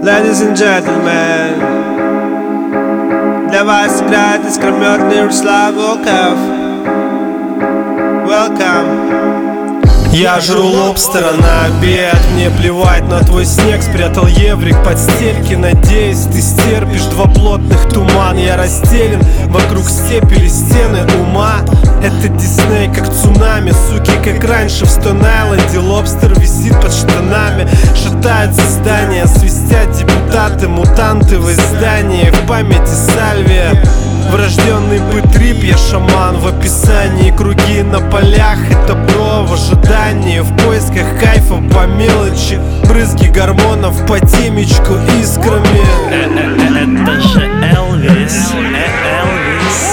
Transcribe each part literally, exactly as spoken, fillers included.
Ladies and gentlemen, для вас играет искрометный Ярослав Волков. Welcome. Я жру лобстера на обед, мне плевать на твой снег. Спрятал еврик под стельки, надеюсь, ты стерпишь два плотных туман. Я расстелен, вокруг степь или стены ума. Это Дисней, как цунами, суки, как раньше в Стоун-Айленде. Лобстер висит под штанами, шатаются здания, свистят депутаты, мутанты в издании. В памяти Сальвия, врожденный бытрип, я шаман в описании. Круги на полях, это бро в ожидании. В поисках кайфа по мелочи, брызги гормонов по темечку искрами. Это же Элвис, Элвис.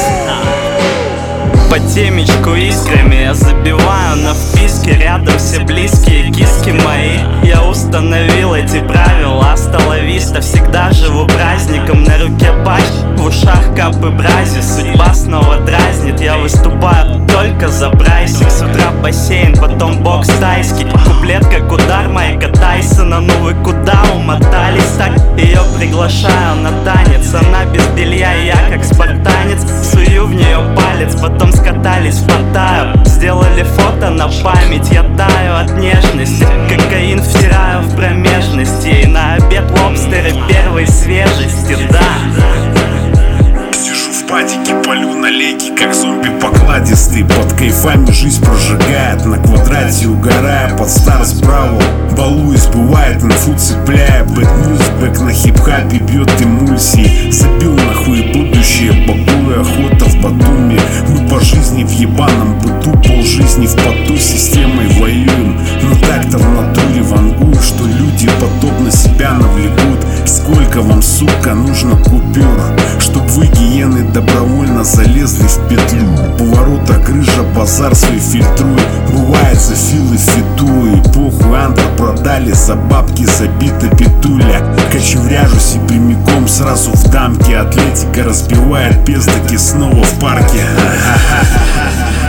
По темечку искрами я забиваю на вписки. Рядом все близкие киски мои. Я установил эти правила, асталависта. Всегда живу праздником, на руке патч, в ушах капы брази. Судьба снова дразнит, я выступаю только за прайсик. С утра бассейн, потом бокс тайский. Куплет как удар Майка Тайсона. Ну вы куда умотались так? Ее приглашаю на танец. Она без белья, я как спартанец. Сую в нее палец, потом скатались в Паттайю. Сделали фото на память, я таю от нежности. Кокаин втираю в промежности. И на обед лобстеры первой свежести, да. Сижу в патике, палю на лейке, как зомби покладистый. Под кайфами жизнь прожигает, на квадрате угорая. Под Старс Браво балуюсь, бывает инфу цепляя. Бэт ньюс, бэк на хип-хапе бьет эмульсии. Забил нахуй будущее, бабуя охота в Батуми. Мы по жизни в ебаном быту, полжизни в поту системой воюем. Но так-то в натуре вангую, что люди подобно себя навлекут. Сколько вам, сука, нужно купюр, чтоб вы, гиены, добровольно залезли в петлю? Поворота крыша, базар свой фильтруй. Бывает за филы фиту. Эпоху антра продали, за бабки забита петуля. Кочевряжусь и прямиком сразу в дамке. Атлетика разбивает пестаки снова в парке. Ха-ха-ха-ха.